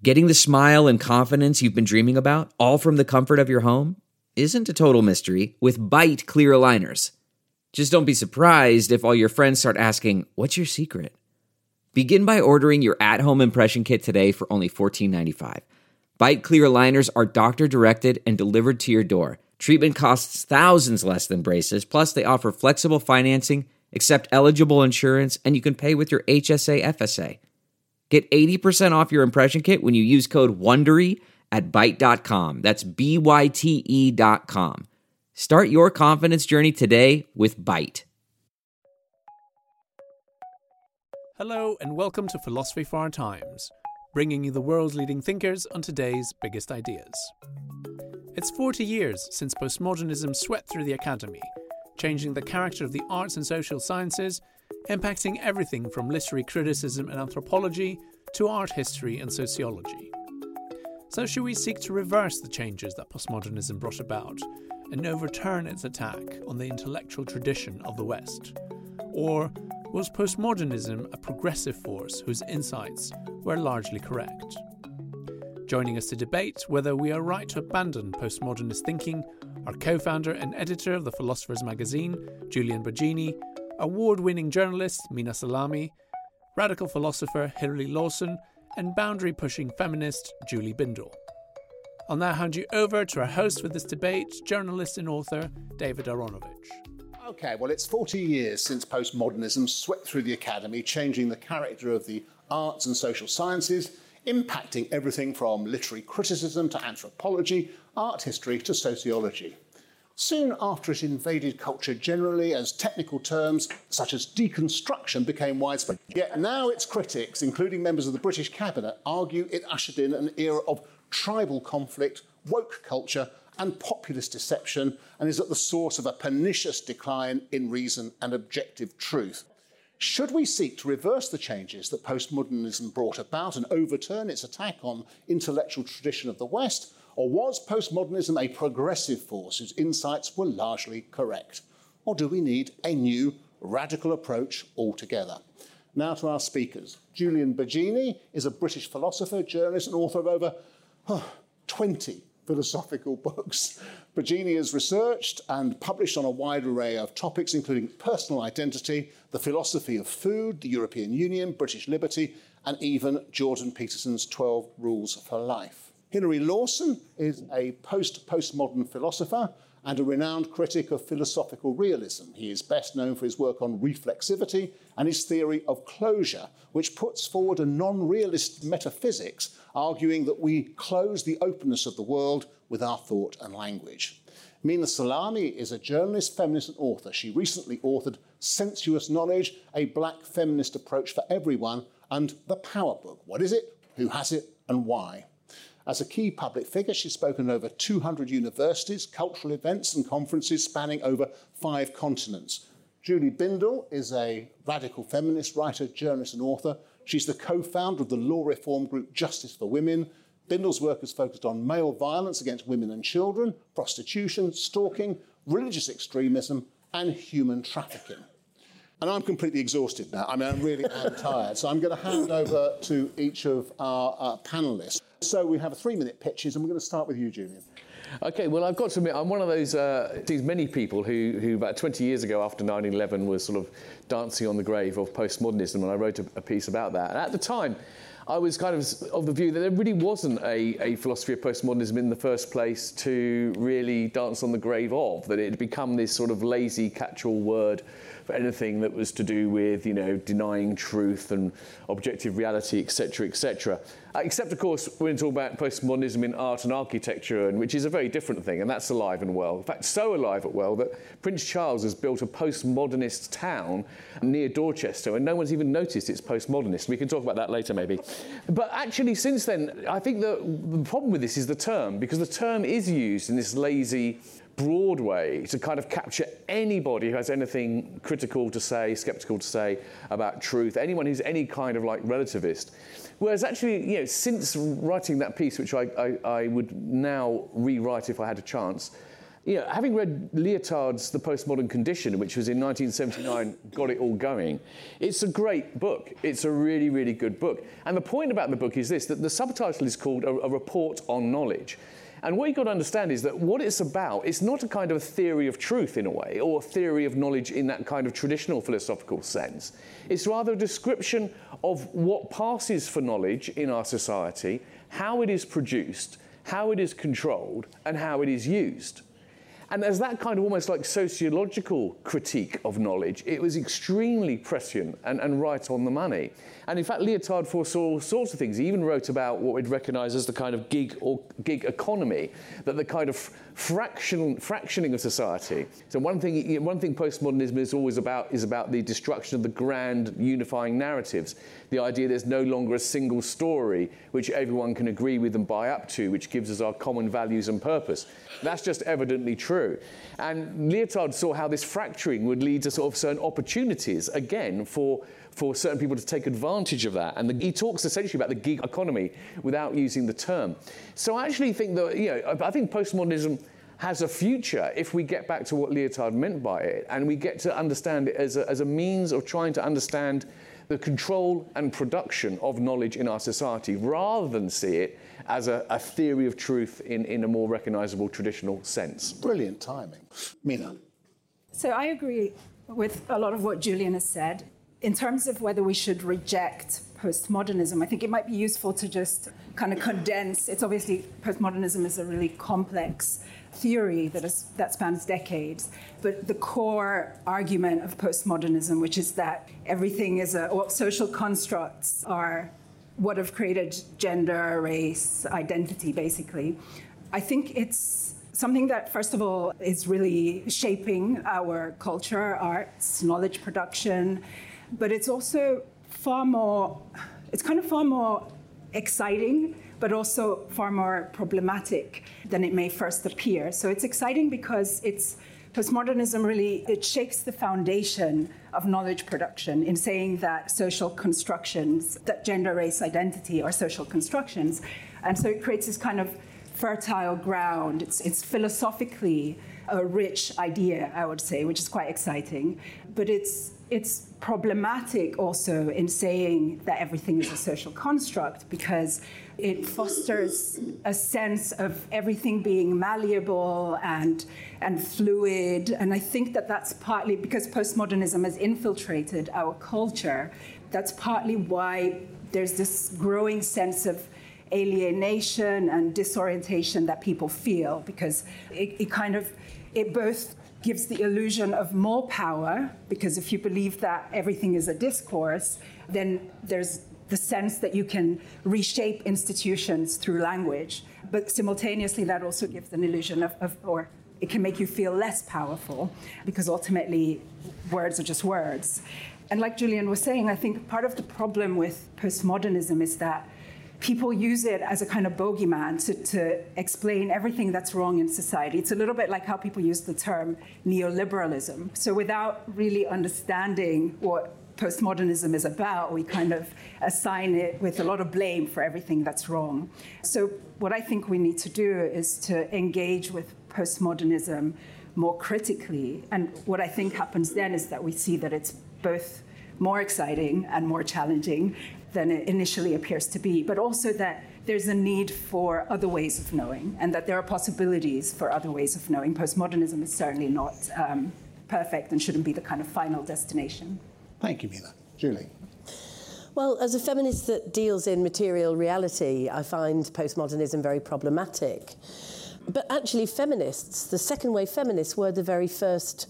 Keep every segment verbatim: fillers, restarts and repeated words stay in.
Getting the smile and confidence you've been dreaming about, all from the comfort of your home, isn't a total mystery with Byte clear aligners. Just don't be surprised if all your friends start asking, "What's your secret?" Begin by ordering your at-home impression kit today for only fourteen ninety-five. Byte clear aligners are doctor-directed and delivered to your door. Treatment costs thousands less than braces, plus they offer flexible financing, accept eligible insurance, and you can pay with your H S A F S A. Get eighty percent off your impression kit when you use code WONDERY at byte dot com. That's B Y T E dot com. Start your confidence journey today with Byte. Hello and welcome to Philosophy for Our Times, bringing you the world's leading thinkers on today's biggest ideas. It's forty years since postmodernism swept through the academy, changing the character of the arts and social sciences, impacting everything from literary criticism and anthropology to art history and sociology. So should we seek to reverse the changes that postmodernism brought about and overturn its attack on the intellectual tradition of the West? Or was postmodernism a progressive force whose insights were largely correct? Joining us to debate whether we are right to abandon postmodernist thinking are co-founder and editor of the Philosopher's Magazine, Julian Baggini, award-winning journalist Mina Salami, radical philosopher Hilary Lawson, and boundary-pushing feminist Julie Bindel. I'll now hand you over to our host for this debate, journalist and author David Aronovich. OK, well, it's forty years since postmodernism swept through the academy, changing the character of the arts and social sciences, impacting everything from literary criticism to anthropology, art history to sociology. Soon after it invaded culture generally as technical terms such as deconstruction became widespread. Yet now its critics, including members of the British Cabinet, argue it ushered in an era of tribal conflict, woke culture and populist deception, and is at the source of a pernicious decline in reason and objective truth. Should we seek to reverse the changes that postmodernism brought about and overturn its attack on intellectual tradition of the West? Or was postmodernism a progressive force whose insights were largely correct? Or do we need a new, radical approach altogether? Now to our speakers. Julian Baggini is a British philosopher, journalist and author of over oh, twenty philosophical books. Baggini has researched and published on a wide array of topics, including personal identity, the philosophy of food, the European Union, British liberty, and even Jordan Peterson's twelve Rules for Life. Hilary Lawson is a post-postmodern philosopher and a renowned critic of philosophical realism. He is best known for his work on reflexivity and his theory of closure, which puts forward a non-realist metaphysics, arguing that we close the openness of the world with our thought and language. Mina Salami is a journalist, feminist and author. She recently authored Sensuous Knowledge, a black feminist approach for everyone, and The Power Book. What is it? Who has it? And why? As a key public figure, she's spoken at over two hundred universities, cultural events and conferences spanning over five continents. Julie Bindel is a radical feminist writer, journalist and author. She's the co-founder of the law reform group Justice for Women. Bindel's work is focused on male violence against women and children, prostitution, stalking, religious extremism and human trafficking. And I'm completely exhausted now. I mean, I'm really am tired. So I'm going to hand over to each of our uh, panellists. So we have three-minute pitches, and we're going to start with you, Julian. OK, well, I've got to admit, I'm one of those, uh, these many people who, who about twenty years ago after nine eleven was sort of dancing on the grave of postmodernism, and I wrote a, a piece about that. And at the time, I was kind of of the view that there really wasn't a, a philosophy of postmodernism in the first place to really dance on the grave of, that it had become this sort of lazy catch-all word for anything that was to do with, you know, denying truth and objective reality, et cetera, et cetera. Uh, except, of course, we're talking about postmodernism in art and architecture, and which is a very different thing, and that's alive and well. In fact, so alive and well that Prince Charles has built a postmodernist town near Dorchester, and no one's even noticed it's postmodernist. We can talk about that later, maybe. But actually, since then, I think the, the problem with this is the term, because the term is used in this lazy, broad way to kind of capture anybody who has anything critical to say, sceptical to say about truth, anyone who's any kind of like relativist. Whereas actually, you know, since writing that piece, which I, I, I would now rewrite if I had a chance, you know, having read Lyotard's The Postmodern Condition, which was in nineteen seventy-nine, got it all going, it's a great book. It's a really, really good book. And the point about the book is this, that the subtitle is called A, a Report on Knowledge. And what you've got to understand is that what it's about, it's not a kind of theory of truth in a way, or a theory of knowledge in that kind of traditional philosophical sense. It's rather a description of what passes for knowledge in our society, how it is produced, how it is controlled, and how it is used. And as that kind of almost like sociological critique of knowledge, it was extremely prescient and, and right on the money. And in fact, Lyotard foresaw all sorts of things. He even wrote about what we'd recognise as the kind of gig or gig economy, that the kind of fraction, fractioning of society. So one thing, one thing postmodernism is always about is about the destruction of the grand unifying narratives. The idea there's no longer a single story which everyone can agree with and buy up to, which gives us our common values and purpose. That's just evidently true. And Lyotard saw how this fracturing would lead to sort of certain opportunities, again, for, for certain people to take advantage of that. And the, he talks essentially about the gig economy without using the term. So I actually think that, you know, I think postmodernism has a future if we get back to what Lyotard meant by it, and we get to understand it as a, as a means of trying to understand the control and production of knowledge in our society, rather than see it as a, a theory of truth in, in a more recognisable traditional sense. Brilliant timing. Mina. So I agree with a lot of what Julian has said. In terms of whether we should reject postmodernism, I think it might be useful to just kind of condense. It's obviously, postmodernism is a really complex theory that, is, that spans decades, but the core argument of postmodernism, which is that everything is a, or social constructs are what have created gender, race, identity, basically. I think it's something that, first of all, is really shaping our culture, our arts, knowledge production, but it's also far more, it's kind of far more exciting, but also far more problematic than it may first appear. So it's exciting because it's postmodernism really, it shakes the foundation of knowledge production in saying that social constructions, that gender, race, identity are social constructions. And so it creates this kind of fertile ground. It's, it's philosophically a rich idea, I would say, which is quite exciting. But it's it's problematic also in saying that everything is a social construct, because it fosters a sense of everything being malleable and and fluid. And I think that that's partly because postmodernism has infiltrated our culture. That's partly why there's this growing sense of alienation and disorientation that people feel, because it, it kind of, it both gives the illusion of more power, because if you believe that everything is a discourse, then there's the sense that you can reshape institutions through language. But simultaneously, that also gives an illusion of, of or it can make you feel less powerful, because ultimately words are just words. And like Julian was saying, I think part of the problem with postmodernism is that people use it as a kind of bogeyman to, to explain everything that's wrong in society. It's a little bit like how people use the term neoliberalism. So without really understanding what postmodernism is about, we kind of assign it with a lot of blame for everything that's wrong. So what I think we need to do is to engage with postmodernism more critically. And what I think happens then is that we see that it's both more exciting and more challenging than it initially appears to be, but also that there's a need for other ways of knowing, and that there are possibilities for other ways of knowing. Postmodernism is certainly not um, perfect and shouldn't be the kind of final destination. Thank you, Mina. Julie. Well, as a feminist that deals in material reality, I find postmodernism very problematic. But actually, feminists, the second wave feminists, were the very first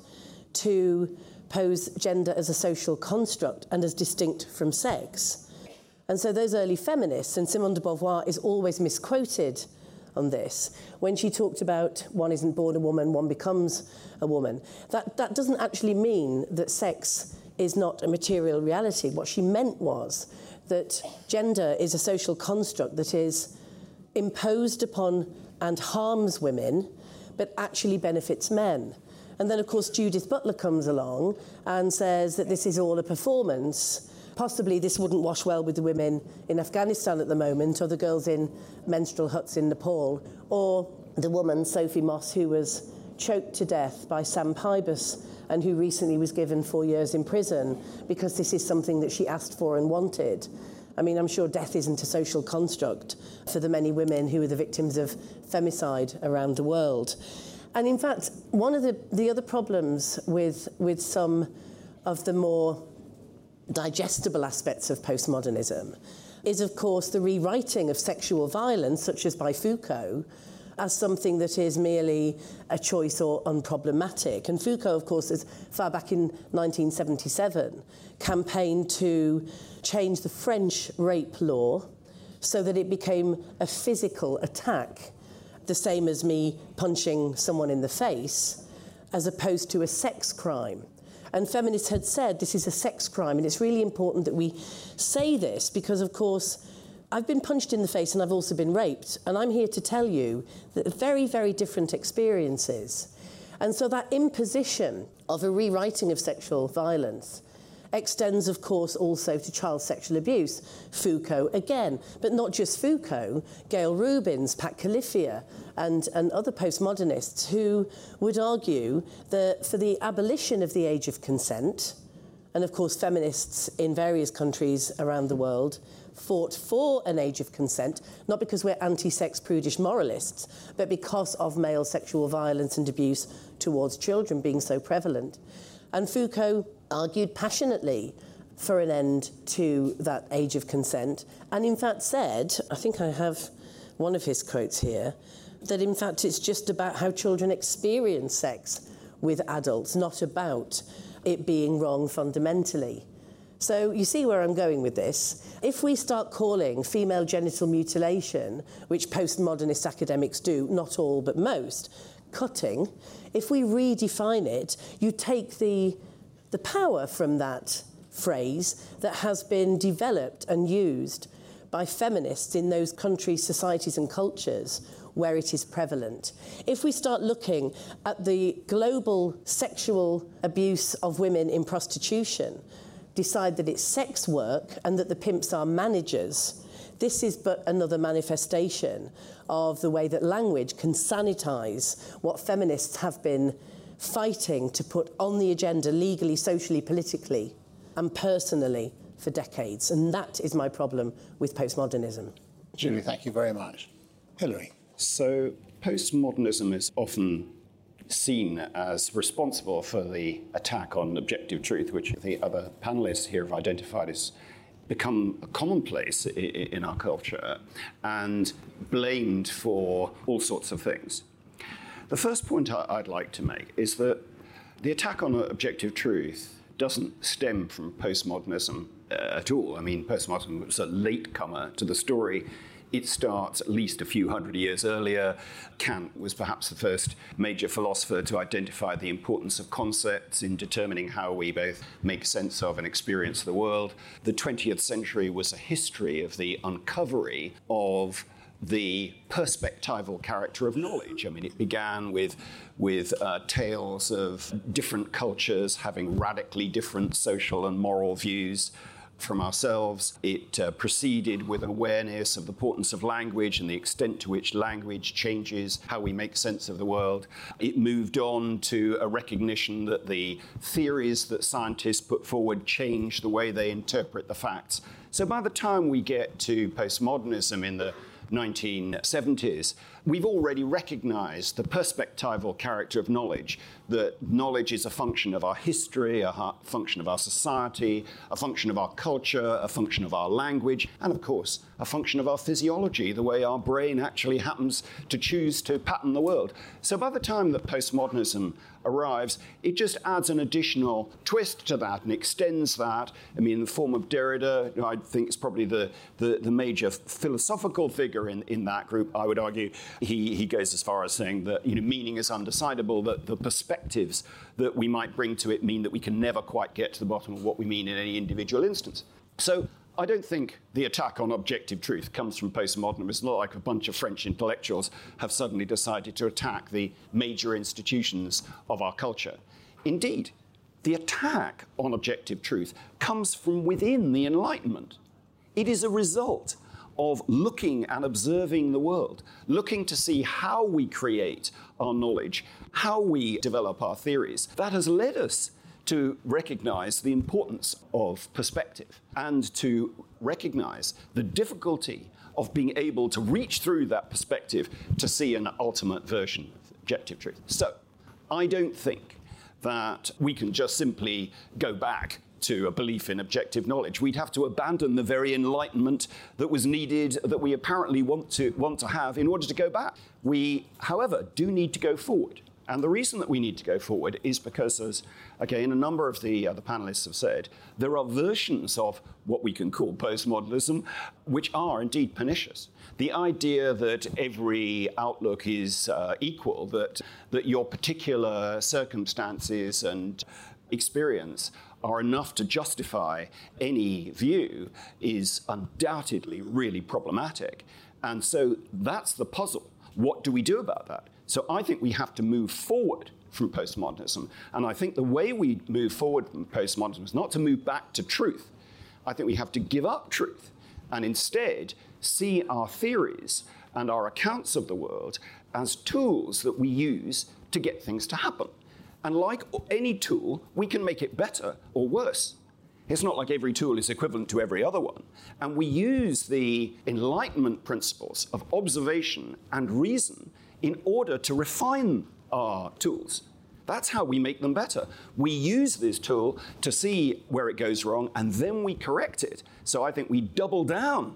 to pose gender as a social construct and as distinct from sex. And so those early feminists, and Simone de Beauvoir is always misquoted on this, when she talked about one isn't born a woman, one becomes a woman. That, that doesn't actually mean that sex is not a material reality. What she meant was that gender is a social construct that is imposed upon and harms women, but actually benefits men. And then, of course, Judith Butler comes along and says that this is all a performance. Possibly this wouldn't wash well with the women in Afghanistan at the moment, or the girls in menstrual huts in Nepal, or the woman, Sophie Moss, who was choked to death by Sam Pybus, and who recently was given four years in prison because this is something that she asked for and wanted. I mean, I'm sure death isn't a social construct for the many women who are the victims of femicide around the world. And in fact, one of the, the other problems with, with some of the more digestible aspects of postmodernism is, of course, the rewriting of sexual violence, such as by Foucault, as something that is merely a choice or unproblematic. And Foucault, of course, as far back in nineteen seventy-seven, campaigned to change the French rape law so that it became a physical attack, the same as me punching someone in the face, as opposed to a sex crime. And feminists had said this is a sex crime, and it's really important that we say this because, of course, I've been punched in the face and I've also been raped, and I'm here to tell you that very, very different experiences. And so that imposition of a rewriting of sexual violence extends, of course, also to child sexual abuse. Foucault again, but not just Foucault, Gail Rubins, Pat Califia, and, and other postmodernists who would argue that for the abolition of the age of consent, and of course feminists in various countries around the world fought for an age of consent, not because we're anti-sex prudish moralists, but because of male sexual violence and abuse towards children being so prevalent. And Foucault argued passionately for an end to that age of consent, and in fact said, I think I have one of his quotes here, that in fact it's just about how children experience sex with adults, not about it being wrong fundamentally. So you see where I'm going with this. If we start calling female genital mutilation, which postmodernist academics do, not all but most, cutting, if we redefine it, you take the, the power from that phrase that has been developed and used by feminists in those countries, societies and cultures where it is prevalent. If we start looking at the global sexual abuse of women in prostitution, decide that it's sex work and that the pimps are managers, this is but another manifestation of the way that language can sanitize what feminists have been fighting to put on the agenda legally, socially, politically, and personally for decades. And that is my problem with postmodernism. Julie, thank you very much. Hilary. So postmodernism is often seen as responsible for the attack on objective truth, which the other panelists here have identified as become commonplace in our culture and blamed for all sorts of things. The first point I'd like to make is that the attack on objective truth doesn't stem from postmodernism at all. I mean, postmodernism was a latecomer to the story. It starts at least a few hundred years earlier. Kant was perhaps the first major philosopher to identify the importance of concepts in determining how we both make sense of and experience the world. The twentieth century was a history of the uncovery of the perspectival character of knowledge. I mean, it began with, with uh, tales of different cultures having radically different social and moral views from ourselves. It uh, proceeded with an awareness of the importance of language and the extent to which language changes how we make sense of the world. It moved on to a recognition that the theories that scientists put forward change the way they interpret the facts. So by the time we get to postmodernism in the nineteen seventies, we've already recognized the perspectival character of knowledge, that knowledge is a function of our history, a function of our society, a function of our culture, a function of our language, and of course, a function of our physiology, the way our brain actually happens to choose to pattern the world. So by the time that postmodernism arrives, it just adds an additional twist to that and extends that. I mean, in the form of Derrida, I think is probably the, the, the major philosophical figure in, in that group. I would argue he, he goes as far as saying that, you know, meaning is undecidable, that the perspectives that we might bring to it mean that we can never quite get to the bottom of what we mean in any individual instance. So I don't think the attack on objective truth comes from postmodernism. It's not like a bunch of French intellectuals have suddenly decided to attack the major institutions of our culture. Indeed, the attack on objective truth comes from within the Enlightenment. It is a result of looking and observing the world, looking to see how we create our knowledge, how we develop our theories. That has led us to recognize the importance of perspective and to recognize the difficulty of being able to reach through that perspective to see an ultimate version of objective truth. So, I don't think that we can just simply go back to a belief in objective knowledge. We'd have to abandon the very enlightenment that was needed, that we apparently want to want to have in order to go back. We, however, do need to go forward. And the reason that we need to go forward is because, as, again, a number of the other panelists have said, there are versions of what we can call postmodernism which are indeed pernicious. The idea that every outlook is uh, equal, that, that your particular circumstances and experience are enough to justify any view is undoubtedly really problematic. And so that's the puzzle. What do we do about that? So I think we have to move forward from postmodernism. And I think the way we move forward from postmodernism is not to move back to truth. I think we have to give up truth and instead see our theories and our accounts of the world as tools that we use to get things to happen. And like any tool, we can make it better or worse. It's not like every tool is equivalent to every other one. And we use the Enlightenment principles of observation and reason in order to refine our tools. That's how we make them better. We use this tool to see where it goes wrong, and then we correct it. So I think we double down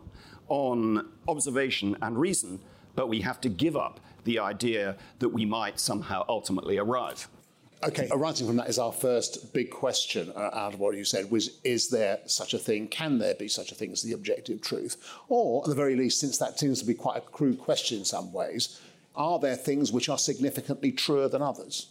on observation and reason, but we have to give up the idea that we might somehow ultimately arrive. Okay, arising from that is our first big question uh, out of what you said, was, is there such a thing, can there be such a thing as the objective truth? Or, at the very least, since that seems to be quite a crude question in some ways, are there things which are significantly truer than others?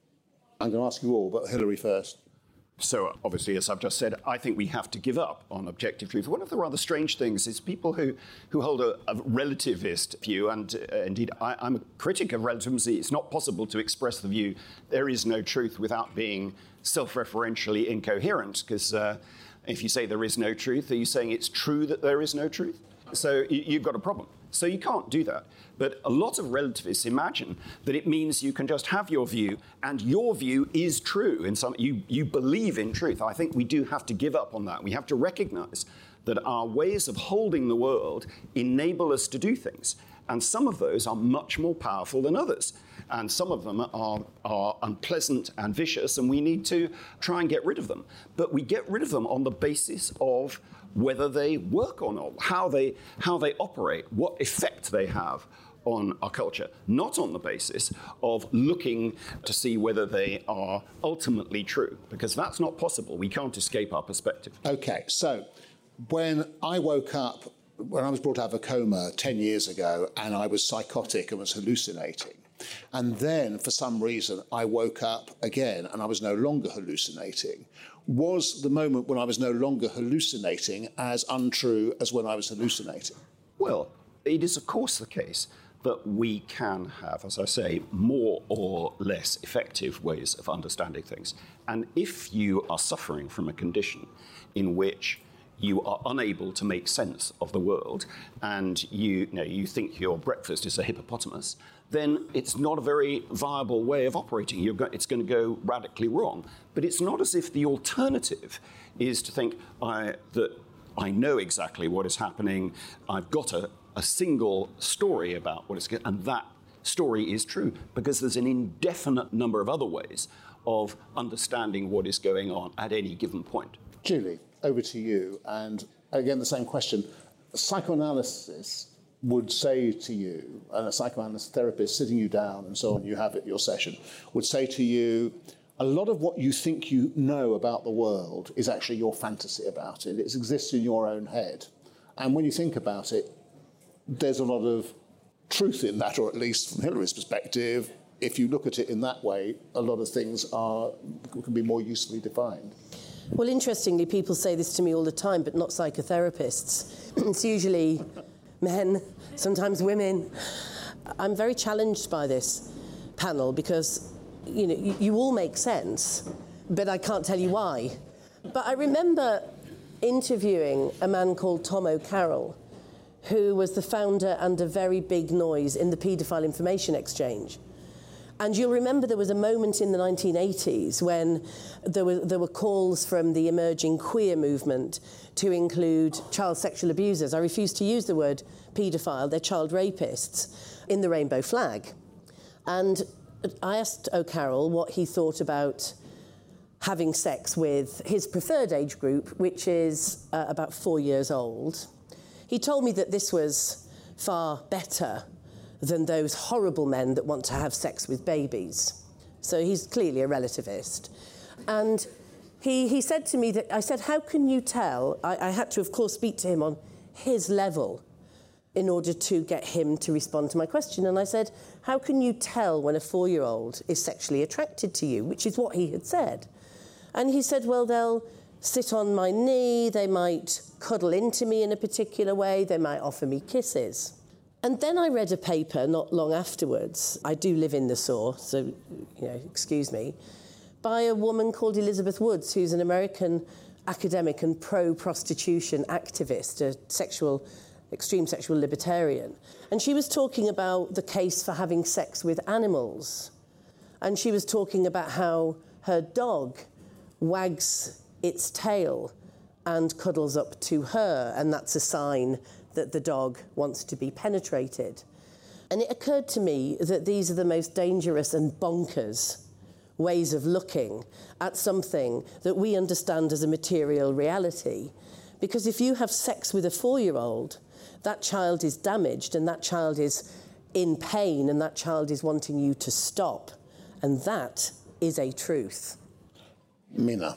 I'm going to ask you all, but Hilary first. So, obviously, as I've just said, I think we have to give up on objective truth. One of the rather strange things is people who, who hold a, a relativist view, and uh, indeed, I, I'm a critic of relativism. It's not possible to express the view there is no truth without being self-referentially incoherent, because uh, if you say there is no truth, are you saying it's true that there is no truth? So you, you've got a problem. So you can't do that. But a lot of relativists imagine that it means you can just have your view, and your view is true. In some, you, you believe in truth. I think we do have to give up on that. We have to recognize that our ways of holding the world enable us to do things. And some of those are much more powerful than others. And some of them are, are unpleasant and vicious, and we need to try and get rid of them. But we get rid of them on the basis of whether they work or not, how they, how they operate, what effect they have on our culture, not on the basis of looking to see whether they are ultimately true, because that's not possible. We can't escape our perspective. Okay, so when I woke up, when I was brought out of a coma ten years ago, and I was psychotic and was hallucinating, and then for some reason I woke up again and I was no longer hallucinating, was the moment when I was no longer hallucinating as untrue as when I was hallucinating? Well, it is of course the case that we can have, as I say, more or less effective ways of understanding things. And if you are suffering from a condition in which you are unable to make sense of the world, and you, you know, you think your breakfast is a hippopotamus, then it's not a very viable way of operating. You're go- it's going to go radically wrong. But it's not as if the alternative is to think I, that I know exactly what is happening, I've got a, a single story about what is going on, and that story is true, because there's an indefinite number of other ways of understanding what is going on at any given point. Julie, over to you. And again, the same question. Psychoanalysis would say to you, and a psychoanalyst therapist sitting you down and so on, you have at your session, would say to you, a lot of what you think you know about the world is actually your fantasy about it. It exists in your own head. And when you think about it, there's a lot of truth in that, or at least from Hilary's perspective, if you look at it in that way, a lot of things are can be more usefully defined. Well, interestingly, people say this to me all the time, but not psychotherapists. It's usually men, sometimes women. I'm very challenged by this panel because, you know, you, you all make sense, but I can't tell you why. But I remember interviewing a man called Tom O'Carroll, who was the founder and a very big noise in the paedophile information exchange. And you'll remember there was a moment in the nineteen eighties when there were, there were calls from the emerging queer movement to include child sexual abusers. I refuse to use the word paedophile, they're child rapists, in the rainbow flag. And I asked O'Carroll what he thought about having sex with his preferred age group, which is uh, about four years old. He told me that this was far better than those horrible men that want to have sex with babies. So he's clearly a relativist. And he, he said to me that, I said, how can you tell? I, I had to, of course, speak to him on his level in order to get him to respond to my question. And I said, how can you tell when a four-year-old is sexually attracted to you, which is what he had said. And he said, well, they'll sit on my knee, they might cuddle into me in a particular way, they might offer me kisses. And then I read a paper not long afterwards, I do live in the S O R, so, you know, excuse me, by a woman called Elizabeth Woods, who's an American academic and pro-prostitution activist, a sexual, extreme sexual libertarian. And she was talking about the case for having sex with animals. And she was talking about how her dog wags its tail and cuddles up to her, and that's a sign that the dog wants to be penetrated. And it occurred to me that these are the most dangerous and bonkers ways of looking at something that we understand as a material reality. Because if you have sex with a four-year-old, that child is damaged and that child is in pain and that child is wanting you to stop. And that is a truth. Mina.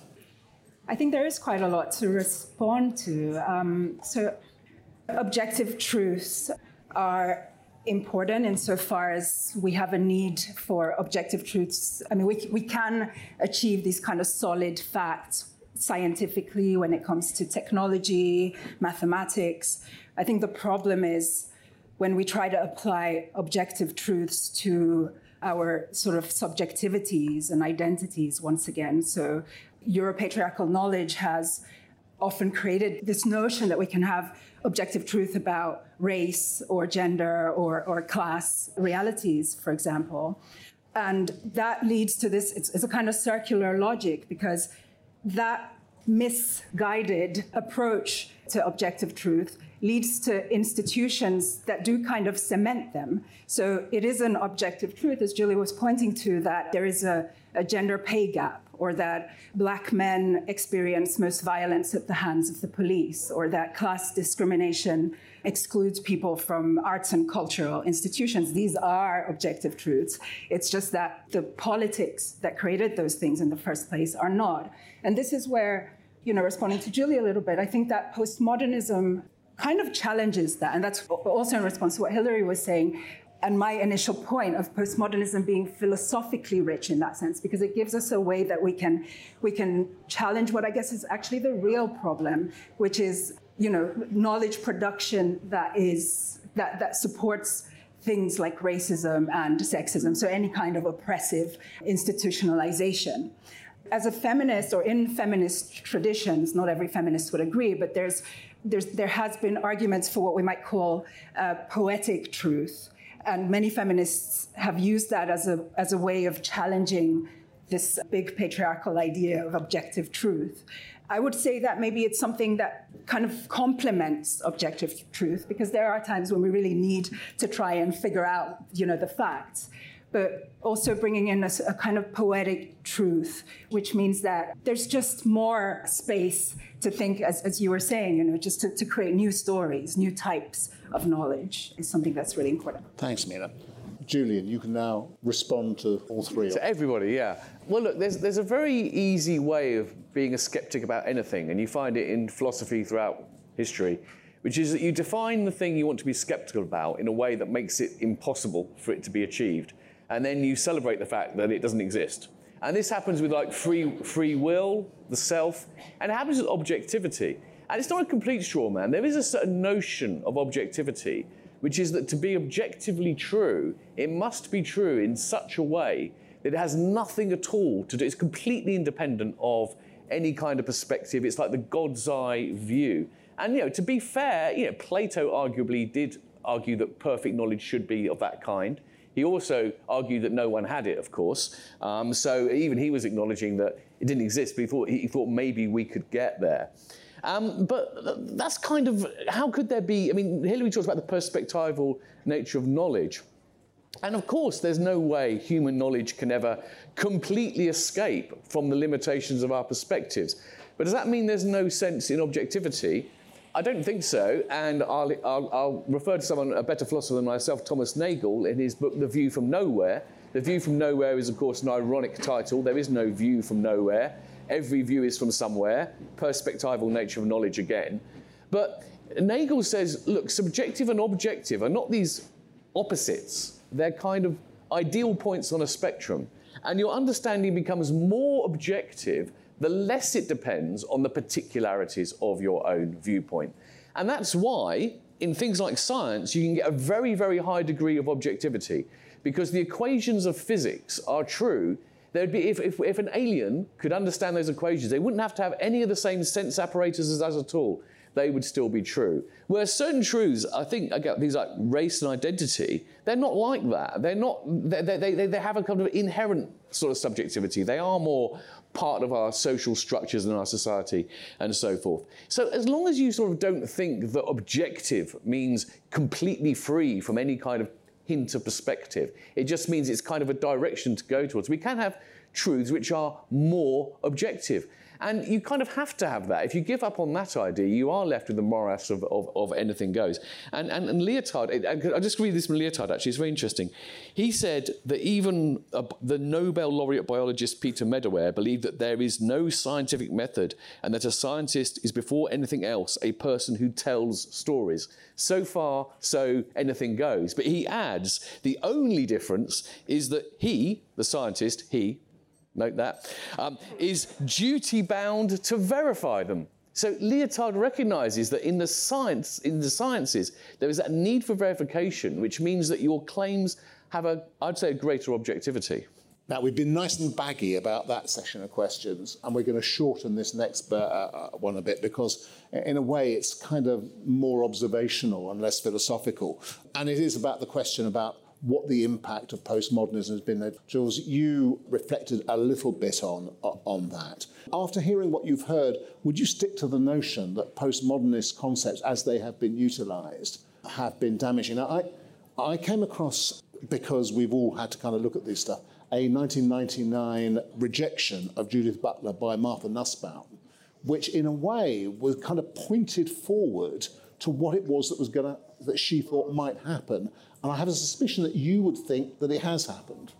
I think there is quite a lot to respond to. Um, so objective truths are important insofar as we have a need for objective truths. I mean, we, we can achieve these kind of solid facts scientifically when it comes to technology, mathematics. I think the problem is when we try to apply objective truths to our sort of subjectivities and identities once again. So Europatriarchal knowledge has often created this notion that we can have objective truth about race or gender or, or class realities, for example. And that leads to this, it's, it's a kind of circular logic, because that misguided approach to objective truth leads to institutions that do kind of cement them. So it is an objective truth, as Julie was pointing to, that there is a, a gender pay gap, or that black men experience most violence at the hands of the police, or that class discrimination excludes people from arts and cultural institutions. These are objective truths. It's just that the politics that created those things in the first place are not. And this is where, you know, responding to Julie a little bit, I think that postmodernism kind of challenges that. And that's also in response to what Hilary was saying, and my initial point of postmodernism being philosophically rich in that sense, because it gives us a way that we can we can challenge what I guess is actually the real problem, which is, you know, knowledge production that is that that supports things like racism and sexism, so any kind of oppressive institutionalization. As a feminist, or in feminist traditions, not every feminist would agree, but there's there's there has been arguments for what we might call uh, poetic truth. And many feminists have used that as a, as a way of challenging this big patriarchal idea of objective truth. I would say that maybe it's something that kind of complements objective truth, because there are times when we really need to try and figure out, you know, the facts. But also bringing in a, a kind of poetic truth, which means that there's just more space to think, as, as you were saying, you know, just to, to create new stories, new types of knowledge is something that's really important. Thanks, Mina. Julian, you can now respond to all three. To everybody, yeah. Well, look, there's, there's a very easy way of being a skeptic about anything, and you find it in philosophy throughout history, which is that you define the thing you want to be skeptical about in a way that makes it impossible for it to be achieved. And then you celebrate the fact that it doesn't exist. And this happens with like free free will, the self, and it happens with objectivity. And it's not a complete straw man. There is a certain notion of objectivity, which is that to be objectively true, it must be true in such a way that it has nothing at all to do. It's completely independent of any kind of perspective. It's like the God's eye view. And, you know, to be fair, you know, Plato arguably did argue that perfect knowledge should be of that kind. He also argued that no one had it, of course. Um, so even he was acknowledging that it didn't exist, but he thought, he thought maybe we could get there. Um, but that's kind of, how could there be, I mean, Hilary talks about the perspectival nature of knowledge. And of course, there's no way human knowledge can ever completely escape from the limitations of our perspectives. But does that mean there's no sense in objectivity? I don't think so, and I'll, I'll, I'll refer to someone, a better philosopher than myself, Thomas Nagel, in his book, The View from Nowhere. The View from Nowhere is, of course, an ironic title. There is no view from nowhere. Every view is from somewhere. Perspectival nature of knowledge again. But Nagel says, look, subjective and objective are not these opposites. They're kind of ideal points on a spectrum. And your understanding becomes more objective the less it depends on the particularities of your own viewpoint. And that's why, in things like science, you can get a very, very high degree of objectivity, because the equations of physics are true. There'd be, if, if, if an alien could understand those equations, they wouldn't have to have any of the same sense apparatus as us at all. They would still be true. Whereas certain truths, I think, again, things like race and identity, they're not like that. They're not, they, they, they, they have a kind of inherent sort of subjectivity. They are more part of our social structures in our society and so forth. So as long as you sort of don't think that objective means completely free from any kind of hint of perspective, it just means it's kind of a direction to go towards. We can have truths which are more objective. And you kind of have to have that. If you give up on that idea, you are left with the morass of, of, of anything goes. And, and, and Lyotard, I'll just read this from Lyotard, actually, it's very interesting. He said that even uh, the Nobel laureate biologist Peter Medawar believed that there is no scientific method and that a scientist is before anything else a person who tells stories. So far, so anything goes. But he adds, the only difference is that he, the scientist, he, note that, um, is duty-bound to verify them. So Lyotard recognises that in the science, in the sciences, there is that need for verification, which means that your claims have a, I'd say, a greater objectivity. Now, we've been nice and baggy about that session of questions, and we're going to shorten this next uh, one a bit because, in a way, it's kind of more observational and less philosophical. And it is about the question about what the impact of postmodernism has been. Jules, you reflected a little bit on, on that. After hearing what you've heard, would you stick to the notion that postmodernist concepts, as they have been utilised, have been damaging? Now, I, I came across, because we've all had to kind of look at this stuff, a nineteen ninety-nine rejection of Judith Butler by Martha Nussbaum, which in a way was kind of pointed forward to what it was that was going to, that she thought might happen. And I have a suspicion that you would think that it has happened.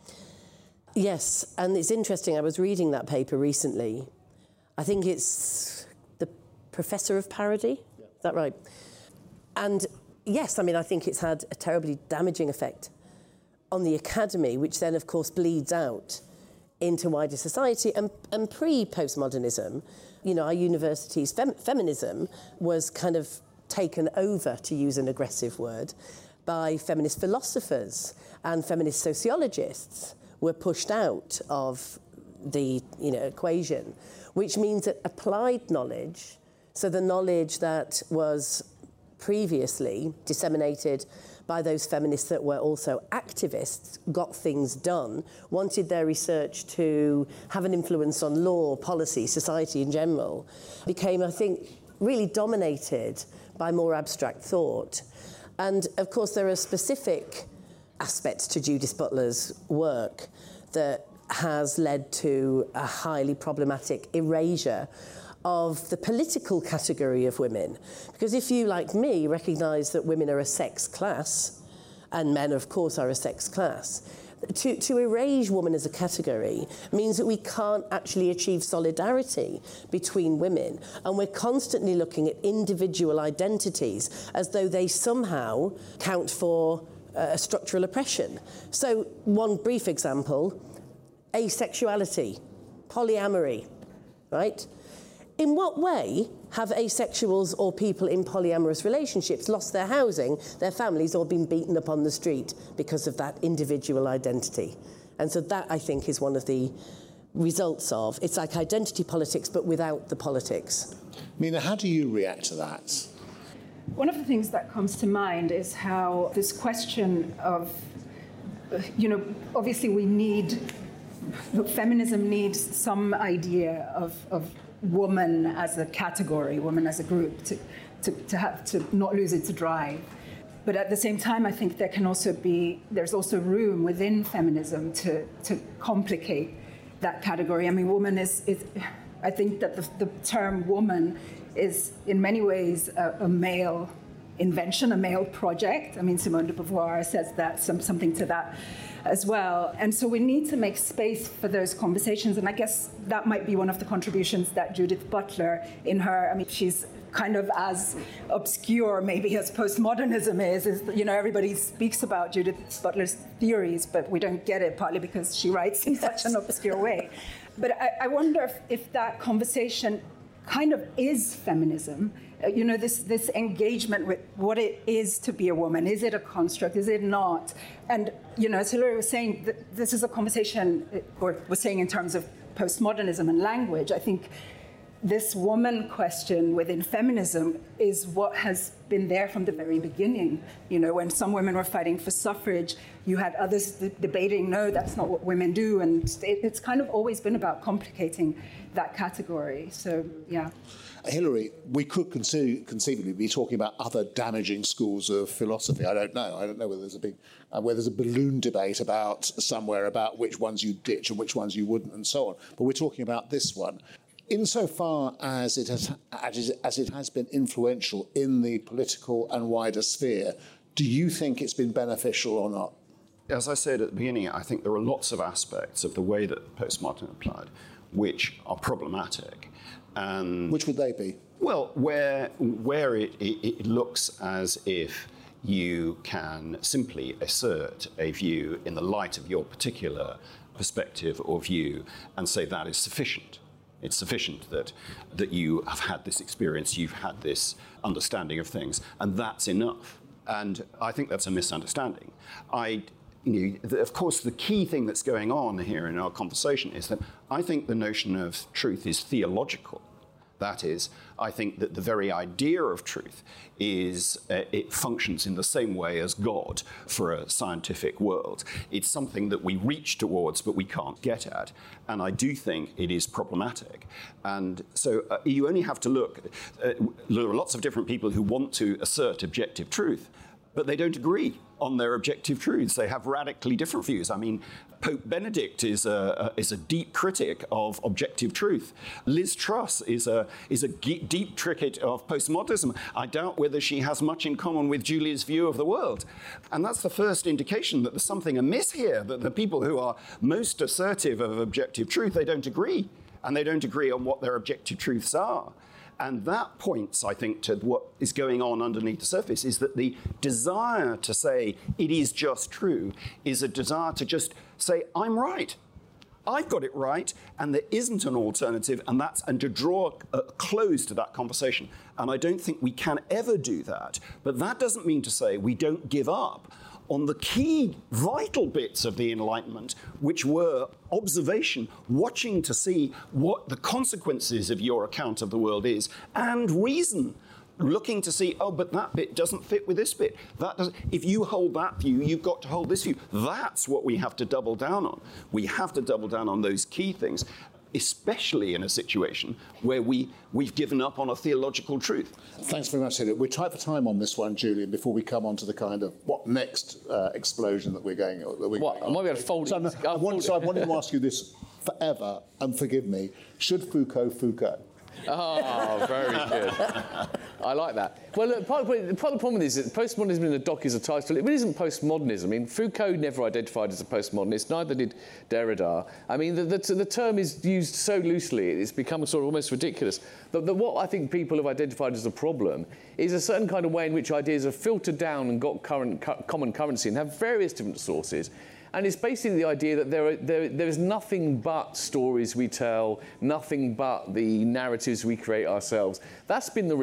Yes, and it's interesting. I was reading that paper recently. I think it's the Professor of Parody. Yeah. Is that right? And yes, I mean, I think it's had a terribly damaging effect on the academy, which then, of course, bleeds out into wider society. And, and pre-postmodernism, you know, our university's fem- feminism was kind of taken over, to use an aggressive word, by feminist philosophers, and feminist sociologists were pushed out of the you know, equation, which means that applied knowledge, so the knowledge that was previously disseminated by those feminists that were also activists, got things done, wanted their research to have an influence on law, policy, society in general, became, I think, really dominated by more abstract thought. And, of course, there are specific aspects to Judith Butler's work that has led to a highly problematic erasure of the political category of women. Because if you, like me, recognise that women are a sex class, and men, of course, are a sex class, to, to erase woman as a category means that we can't actually achieve solidarity between women. And we're constantly looking at individual identities as though they somehow count for uh, structural oppression. So one brief example, asexuality, polyamory, right? In what way have asexuals or people in polyamorous relationships lost their housing, their families, or been beaten up on the street because of that individual identity? And so that, I think, is one of the results of. It's like identity politics, but without the politics. Mina, how do you react to that? One of the things that comes to mind is how this question of, you know, obviously we need, feminism needs some idea of, of woman as a category, woman as a group, to, to, to have to not lose its drive. But at the same time, I think there can also be, there's also room within feminism to, to complicate that category. I mean, woman is, is I think that the, the term woman is in many ways a, a male invention, a male project. I mean, Simone de Beauvoir says that, some, something to that as well. And so we need to make space for those conversations. And I guess that might be one of the contributions that Judith Butler in her, I mean, she's kind of as obscure maybe as postmodernism is, is, you know, everybody speaks about Judith Butler's theories, but we don't get it, partly because she writes in such an obscure way. But I, I wonder if, if that conversation kind of is feminism, uh, you know, this, this engagement with what it is to be a woman. Is it a construct? Is it not? And, you know, as Hilary was saying, th- this is a conversation, or was saying in terms of postmodernism and language. I think this woman question within feminism is what has been there from the very beginning. You know, when some women were fighting for suffrage, you had others d- debating, no, that's not what women do. And it, it's kind of always been about complicating that category. So, yeah. Hilary, we could conceive, conceivably be talking about other damaging schools of philosophy. I don't know. I don't know whether there's a big, uh, whether there's a balloon debate about somewhere about which ones you ditch and which ones you wouldn't, and so on. But we're talking about this one. Insofar as it has, as it has been influential in the political and wider sphere, do you think it's been beneficial or not? As I said at the beginning, I think there are lots of aspects of the way that postmodern applied which are problematic. And which would they be? Well, where where it, it, it looks as if you can simply assert a view in the light of your particular perspective or view and say that is sufficient. It's sufficient that that you have had this experience, you've had this understanding of things, and that's enough. And I think that's a misunderstanding. I, you know, of course, the key thing that's going on here in our conversation is that I think the notion of truth is theological. That is, I think that the very idea of truth is, uh, it functions in the same way as God for a scientific world. It's something that we reach towards, but we can't get at. And I do think it is problematic. And so uh, you only have to look, uh, there are lots of different people who want to assert objective truth, but they don't agree on their objective truths. They have radically different views. I mean, Pope Benedict is a, a is a deep critic of objective truth. Liz Truss is a is a deep critic of postmodernism. I doubt whether she has much in common with Julia's view of the world. And that's the first indication that there's something amiss here, that the people who are most assertive of objective truth, they don't agree. And they don't agree on what their objective truths are. And that points, I think, to what is going on underneath the surface, is that the desire to say it is just true is a desire to just say, I'm right. I've got it right, and there isn't an alternative, and that's and to draw a close to that conversation. And I don't think we can ever do that. But that doesn't mean to say we don't give up on the key vital bits of the Enlightenment, which were observation, watching to see what the consequences of your account of the world is, and reason, looking to see, oh, but that bit doesn't fit with this bit. That doesn't. If you hold that view, you've got to hold this view. That's what we have to double down on. We have to double down on those key things, especially in a situation where we, we've given up on a theological truth. Thanks very much, Hilary. We're tight for time on this one, Julian, before we come on to the kind of what next uh, explosion that we're going that we're What? going I might be able to fold so it. I, want, so I wanted to ask you this forever, and forgive me, should Foucault Foucault? Oh, very good. I like that. Well, look, part of, part of the problem is that postmodernism in the dock is a title. It isn't postmodernism. I mean, Foucault never identified as a postmodernist, neither did Derrida. I mean, the, the, the term is used so loosely, it's become sort of almost ridiculous. That, that what I think people have identified as a problem is a certain kind of way in which ideas are filtered down and got current, cu- common currency and have various different sources. And it's basically the idea that there, are, there, there is nothing but stories we tell, nothing but the narratives we create ourselves. That's been the real problem.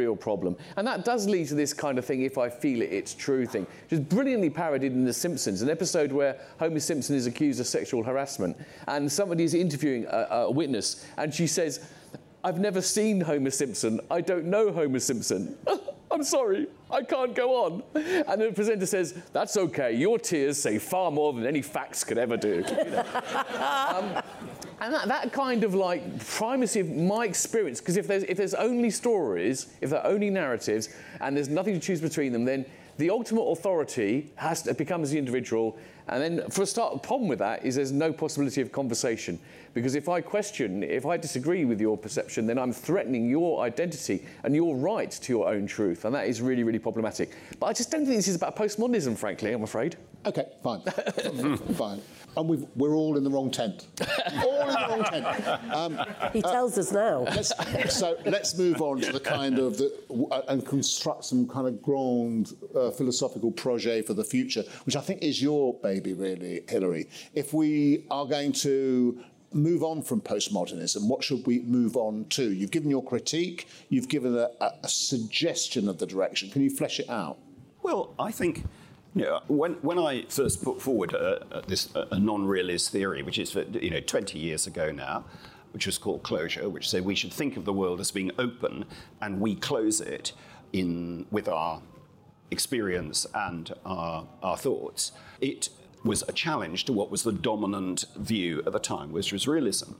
problem. And that does lead to this kind of thing, if I feel it, it's true thing, which is brilliantly parodied in The Simpsons, an episode where Homer Simpson is accused of sexual harassment, and somebody is interviewing a, a witness, and she says, "I've never seen Homer Simpson. I don't know Homer Simpson. I'm sorry, I can't go on." And the presenter says, "That's okay, your tears say far more than any facts could ever do." You know? um, and that, that kind of like primacy of my experience, because if there's, if there's only stories, if there are only narratives, and there's nothing to choose between them, then the ultimate authority has to, becomes the individual. And then, for a start, the problem with that is there's no possibility of conversation. Because if I question, if I disagree with your perception, then I'm threatening your identity and your right to your own truth. And that is really, really problematic. But I just don't think this is about postmodernism, frankly, I'm afraid. OK, fine. Fine. And we've, we're all in the wrong tent. all in the wrong tent. Um, he tells uh, us now. Let's, so let's move on to the kind of, the, uh, and construct some kind of grand uh, philosophical projet for the future, which I think is your baby, really, Hilary. If we are going to move on from postmodernism, what should we move on to? You've given your critique, you've given a, a suggestion of the direction. Can you flesh it out? Well, I think... You know, when, when I first put forward a, a, this a, a non-realist theory, which is, you know, twenty years ago now, which was called closure, which said we should think of the world as being open and we close it in with our experience and our, our thoughts, it was a challenge to what was the dominant view at the time, which was realism.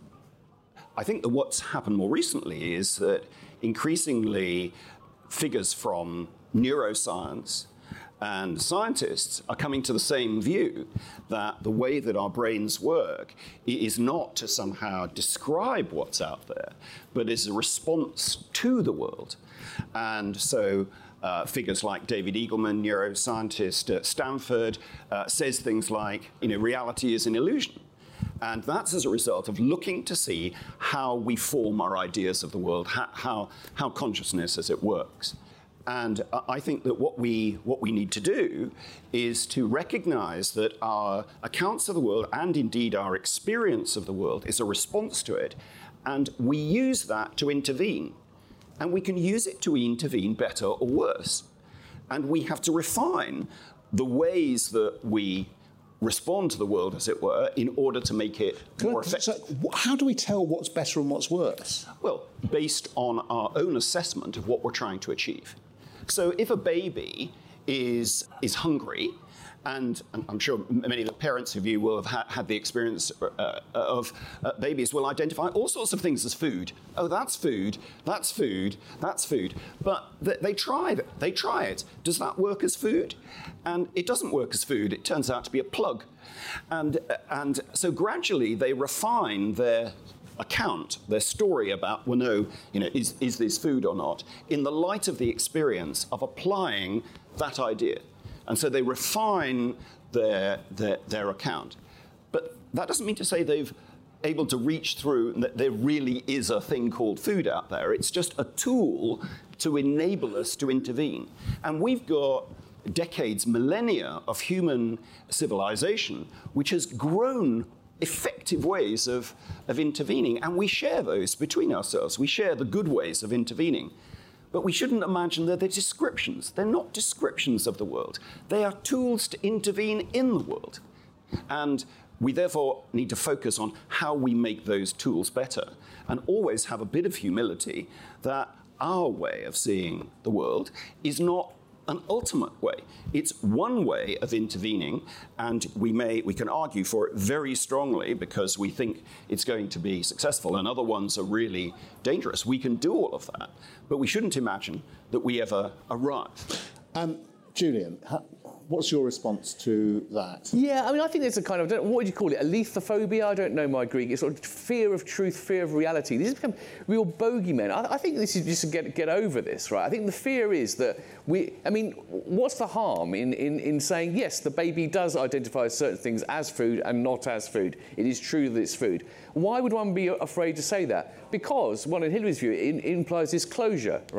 I think that what's happened more recently is that increasingly figures from neuroscience and scientists are coming to the same view that the way that our brains work is not to somehow describe what's out there, but is a response to the world. And so uh, figures like David Eagleman, neuroscientist at Stanford, uh, says things like, you know, reality is an illusion. And that's as a result of looking to see how we form our ideas of the world, how, how, how consciousness as it works. And I think that what we, what we need to do is to recognize that our accounts of the world, and indeed our experience of the world, is a response to it. And we use that to intervene. And we can use it to intervene better or worse. And we have to refine the ways that we respond to the world, as it were, in order to make it more effective. So how do we tell what's better and what's worse? Well, based on our own assessment of what we're trying to achieve. So if a baby is, is hungry, and, and I'm sure many of the parents of you will have ha- had the experience uh, of uh, babies will identify all sorts of things as food. Oh, that's food, that's food, that's food. But th- they try it. They try it. Does that work as food? And it doesn't work as food. It turns out to be a plug. And, uh, and so gradually they refine their account, their story about, well, no, you know, is, is this food or not, in the light of the experience of applying that idea. And so they refine their, their, their account. But that doesn't mean to say they've able to reach through and that there really is a thing called food out there. It's just a tool to enable us to intervene. And we've got decades, millennia of human civilization, which has grown effective ways of, of intervening, and we share those between ourselves. We share the good ways of intervening. But we shouldn't imagine that they're descriptions. They're not descriptions of the world. They are tools to intervene in the world. And we therefore need to focus on how we make those tools better, and always have a bit of humility that our way of seeing the world is not an ultimate way. It's one way of intervening, and we may we can argue for it very strongly because we think it's going to be successful, and other ones are really dangerous. We can do all of that, but we shouldn't imagine that we ever arrive. Um, Julian, how, what's your response to that? Yeah, I mean, I think there's a kind of, I don't know, what would you call it, alethophobia? I don't know my Greek. It's sort of fear of truth, fear of reality. These become real bogeymen. I, I think this is just to get, get over this, right? I think the fear is that we, I mean, what's the harm in, in, in saying, yes, the baby does identify certain things as food and not as food. It is true that it's food. Why would one be afraid to say that? Because, one in Hilary's view, it, it implies this closure, right?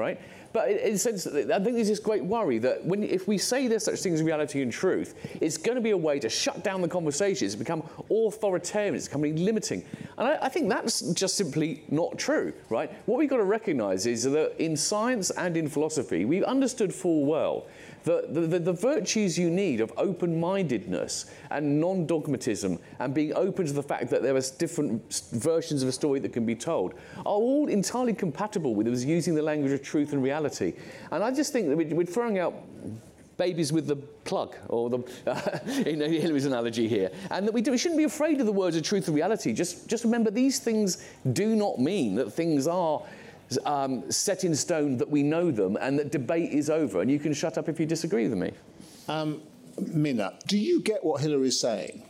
But in a sense, I think there's this great worry that when, if we say there's such things as reality and truth, it's going to be a way to shut down the conversations, become authoritarian, it's becoming limiting. And I, I think that's just simply not true, right? What we've got to recognise is that in science and in philosophy, we've understood full well that the, the, the virtues you need of open-mindedness and non-dogmatism and being open to the fact that there are different versions of a story that can be told are all entirely compatible with us using the language of truth and reality. And I just think that we're throwing out babies with the plug, or the, uh, in Hillary's analogy here, and that we, do, we shouldn't be afraid of the words of truth and reality. Just, just remember, these things do not mean that things are Um, set in stone, that we know them, and that debate is over, and you can shut up if you disagree with me. Um, Minna, do you get what Hillary's saying?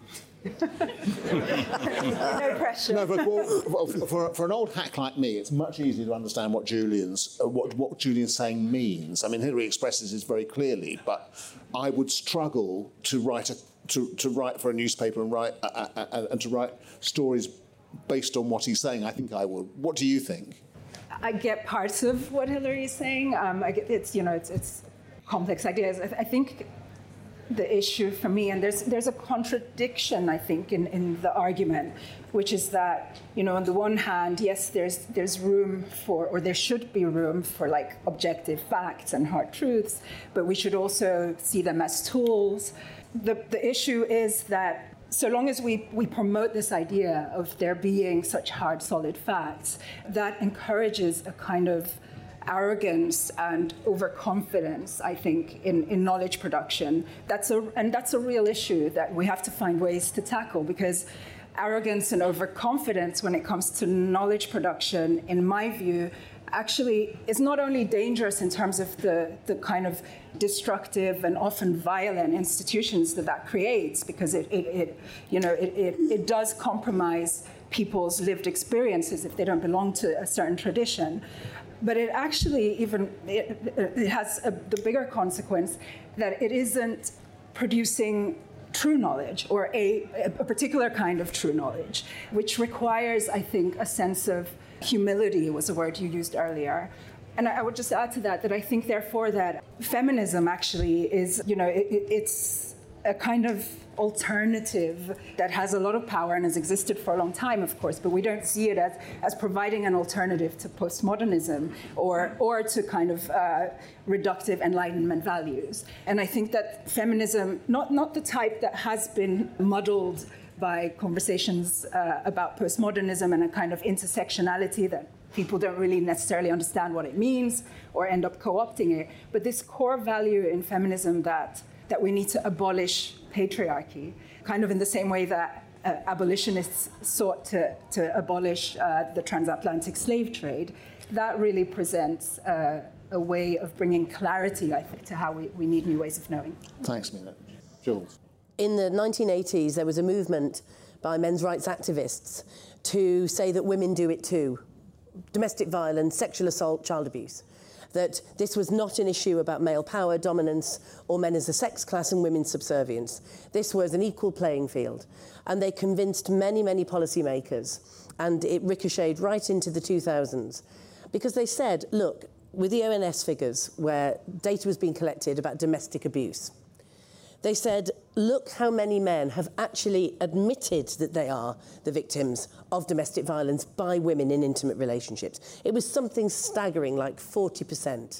No pressure. No, but well, for, for an old hack like me, it's much easier to understand what Julian's uh, what, what Julian's saying means. I mean, Hillary expresses this very clearly, but I would struggle to write a, to, to write for a newspaper and write uh, uh, uh, and to write stories based on what he's saying. I think I would. What do you think? I get parts of what Hillary is saying. Um, I get, it's, you know, it's, it's complex ideas. I, th- I think the issue for me, and there's there's a contradiction, I think, in, in the argument, which is that, you know, on the one hand, yes, there's there's room for, or there should be room for, like, objective facts and hard truths, but we should also see them as tools. The the issue is that so long as we, we promote this idea of there being such hard, solid facts, that encourages a kind of arrogance and overconfidence, I think, in, in knowledge production. That's a, and that's a real issue that we have to find ways to tackle, because arrogance and overconfidence when it comes to knowledge production, in my view, actually is not only dangerous in terms of the, the kind of destructive and often violent institutions that that creates, because it, it, it you know, it, it, it does compromise people's lived experiences if they don't belong to a certain tradition. But it actually even, it, it has a, the bigger consequence that it isn't producing true knowledge, or a, a particular kind of true knowledge, which requires, I think, a sense of humility was a word you used earlier. And I would just add to that that I think, therefore, that feminism actually is, you know, it, it's a kind of alternative that has a lot of power and has existed for a long time, of course, but we don't see it as, as providing an alternative to postmodernism or, or to kind of uh, reductive Enlightenment values. And I think that feminism, not, not the type that has been muddled by conversations uh, about postmodernism and a kind of intersectionality that people don't really necessarily understand what it means or end up co-opting it, but this core value in feminism that, that we need to abolish patriarchy, kind of in the same way that uh, abolitionists sought to, to abolish uh, the transatlantic slave trade, that really presents uh, a way of bringing clarity, I think, to how we, we need new ways of knowing. Thanks, Minna. Jules? In the nineteen eighties, there was a movement by men's rights activists to say that women do it too. Domestic violence, sexual assault, child abuse. That this was not an issue about male power, dominance, or men as a sex class and women's subservience. This was an equal playing field. And they convinced many, many policymakers, and it ricocheted right into the two thousands. Because they said, look, with the O N S figures, where data was being collected about domestic abuse, they said, look how many men have actually admitted that they are the victims of domestic violence by women in intimate relationships. It was something staggering, like forty percent.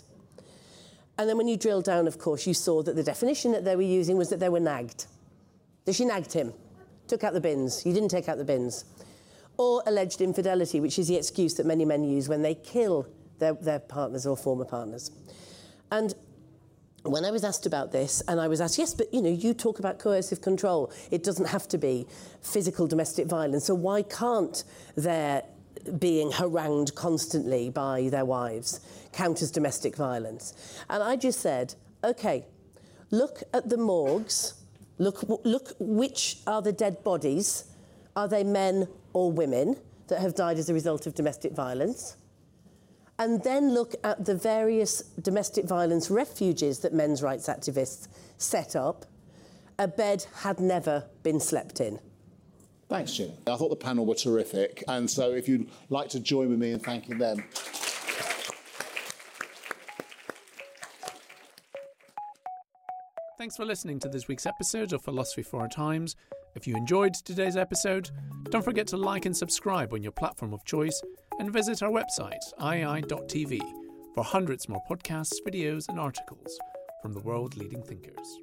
And then when you drill down, of course, you saw that the definition that they were using was that they were nagged. That she nagged him, took out the bins. You didn't take out the bins. Or alleged infidelity, which is the excuse that many men use when they kill their, their partners or former partners. And when I was asked about this, and I was asked, yes, but, you know, you talk about coercive control. It doesn't have to be physical domestic violence. So why can't their being harangued constantly by their wives count as domestic violence? And I just said, OK, look at the morgues. Look, look which are the dead bodies. Are they men or women that have died as a result of domestic violence? And then look at the various domestic violence refuges that men's rights activists set up. A bed had never been slept in. Thanks, Jim. I thought the panel were terrific, and so if you'd like to join with me in thanking them. Thanks for listening to this week's episode of Philosophy for Our Times. If you enjoyed today's episode, don't forget to like and subscribe on your platform of choice and visit our website, i i dot t v, for hundreds more podcasts, videos and articles from the world's leading thinkers.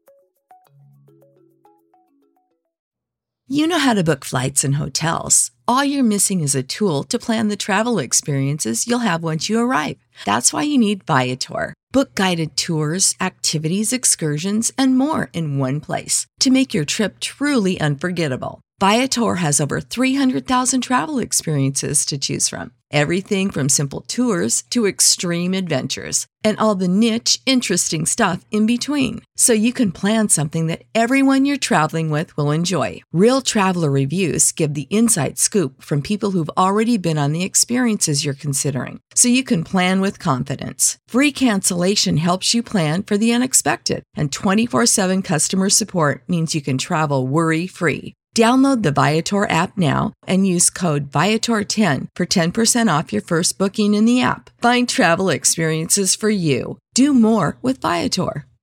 You know how to book flights and hotels. All you're missing is a tool to plan the travel experiences you'll have once you arrive. That's why you need Viator. Book guided tours, activities, excursions, and more in one place to make your trip truly unforgettable. Viator has over three hundred thousand travel experiences to choose from. Everything from simple tours to extreme adventures and all the niche, interesting stuff in between. So you can plan something that everyone you're traveling with will enjoy. Real traveler reviews give the inside scoop from people who've already been on the experiences you're considering. So you can plan with confidence. Free cancellation helps you plan for the unexpected. And twenty-four seven customer support means you can travel worry-free. Download the Viator app now and use code Viator ten for ten percent off your first booking in the app. Find travel experiences for you. Do more with Viator.